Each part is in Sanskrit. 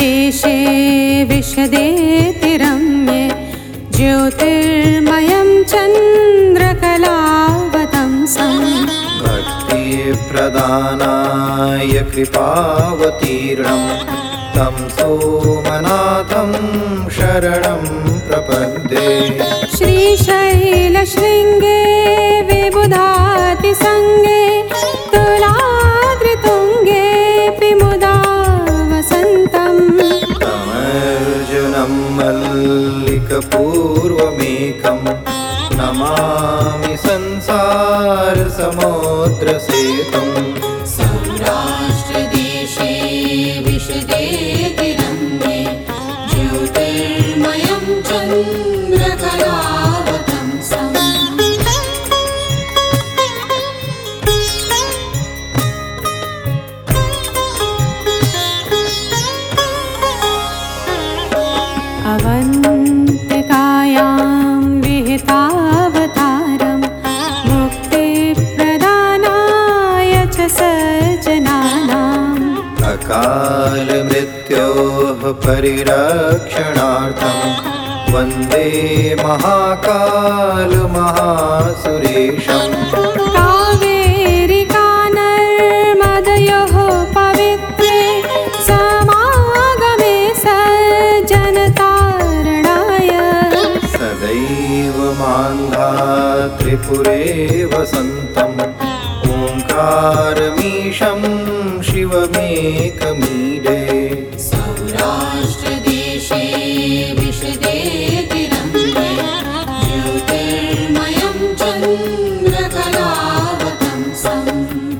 सौराष्ट्रदेशे विशदेतिरम्ये ज्योतिर्मयं चन्द्रकलावतंसम् भक्तिप्रदानाय कृपावतीर्णं तं सोमनाथं शरणं प्रपद्ये। श्रीशैलशृङ्गे विबुधातिसङ्गे तुलाद्रितुङ्गेऽपि मुदा वसन्तम् तमर्जुनं मल्लिकपूर्वमेकं नमामि संसारसमुद्रसेतुम् सौराष्ट्रदेशे विशदेतिरम्ये ज्योतिर्मयं चन्द्रकलावतंसम् अवन्तिकायां विहितावतारं मुक्तिप्रदानाय च सज्जनानाम् अकालमृत्योः परिरक्षणार्थं वन्दे महाकालमहासुरेशम् कावेरिकानर्मदयोः पवित्रे समागमे सज्जनतारणाय सदैव मान्धात्रिपुरे वसन्तम् ओङ्कारमीशं शिवमेकमीडे। सौराष्ट्रदेशे विशदेतिरम्ये ज्योतिर्मयं चन्द्रकलावतंसम्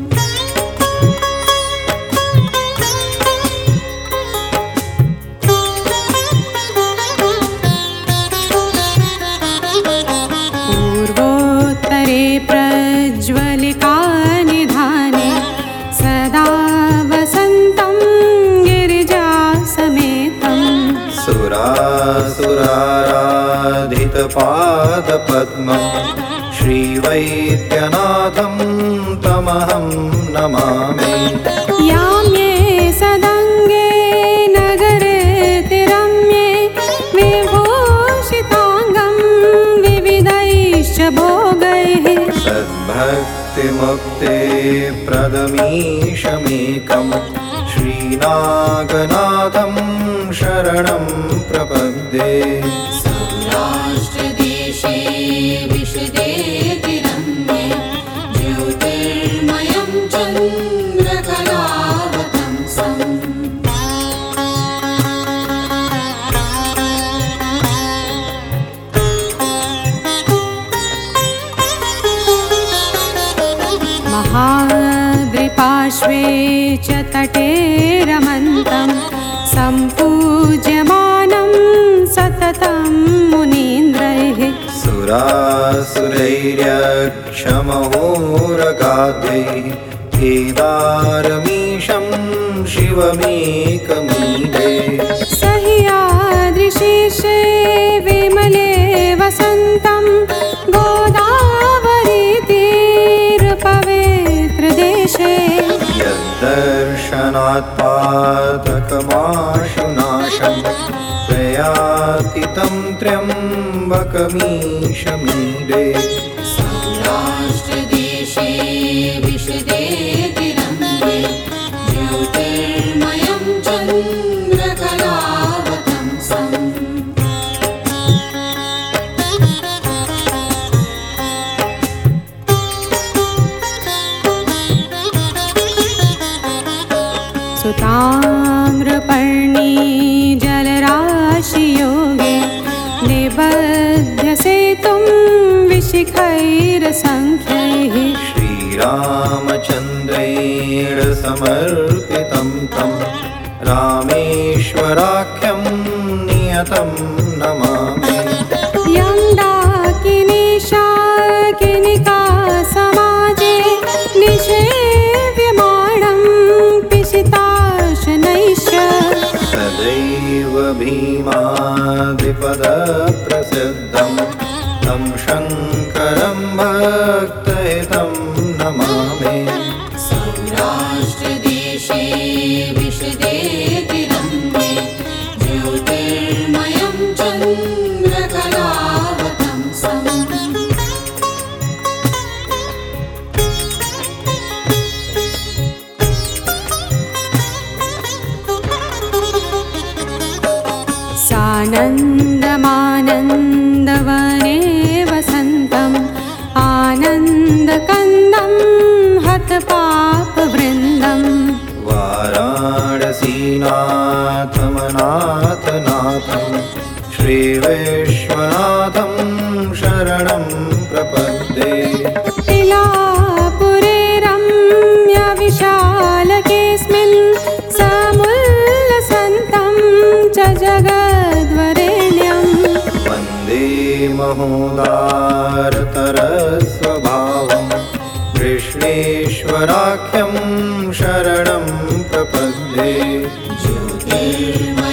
पूर्वोत्तरे प्रज्वलिकानिधाने सदा वसन्तं गिरिजासमेतम् सुरासुराराधितपादपद्मं श्रीवैद्यनाथं तमहं नमामि। याम्ये सदङ्गे नगरेतिरम्ये विभूषिताङ्गं विविधैश्च भोगैः सद्भक्तिमुक्ते प्रदमीशमेकं श्रीनागनाथं शरणं प्रपद्ये। सौराष्ट्रदेशे विशदेतिरम्ये ज्योतिर्मयं चन्द्रकलावतंसम् महाद्रिपार्श्वे च तटे रमन्तं सम्पूज्यमानं सततं मुनीन्द्रैः सुरासुरैर्यक्षमहोरगाद्यैः केदारमीशं शिवमेकमीडे। सह्याद्रिशीर्षे विमले वसन्तं गोदावरीतीरपवित्रदेशे यद्दर्शनात् पातकमाशुनाशं प्रयाति तं त्र्यम्बकमीशमीडे। सौराष्ट्रदेशे विशदेतिरम्ये ज्योतिर्मयं चन्द्रकलावतंसम् सुताम्रपर्णी जलराशियोगे निबध्य सेतुं विशिखैरसङ्ख्यैः श्रीरामचन्द्रेण समर्पितं तं रामेश्वराख्यं नियतं नमामि। यं डाकिनीशाकिनिका समाजे निषेव्यमाणं पिशिताशनैश्च सदैव भीमादिपदप्रसिद्धं तं शङ्करं भक्तहितं नमामि। सौराष्ट्रदेशे विशदेतिरम्ये आनन्दमानन्दवने वसन्तम् आनन्दकन्दं हतपापवृन्दम् वाराणसीनाथमनाथनाथं श्रीविश्वनाथं शरणं प्रपद्ये तिलापुरे रम्यविशालकेऽस्मिन् समुल्लसन्तं च जगद्वरेण्यम् वन्दे महोदारतरस्वभावं कृष्णेश्वराख्यं शरणं प्रपद्ये